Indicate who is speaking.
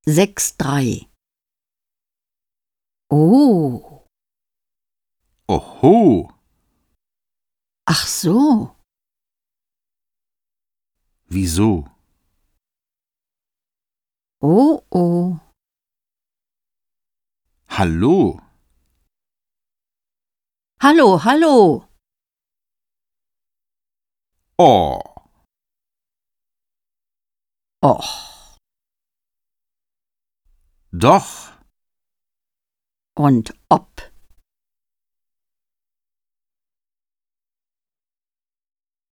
Speaker 1: 6,3. Oh,
Speaker 2: Oho,
Speaker 1: ach so.
Speaker 2: wieso?
Speaker 1: Oh, oh.
Speaker 2: Hallo,
Speaker 1: Hallo, hallo.
Speaker 2: oh,
Speaker 1: Och,
Speaker 2: doch.
Speaker 1: und ob.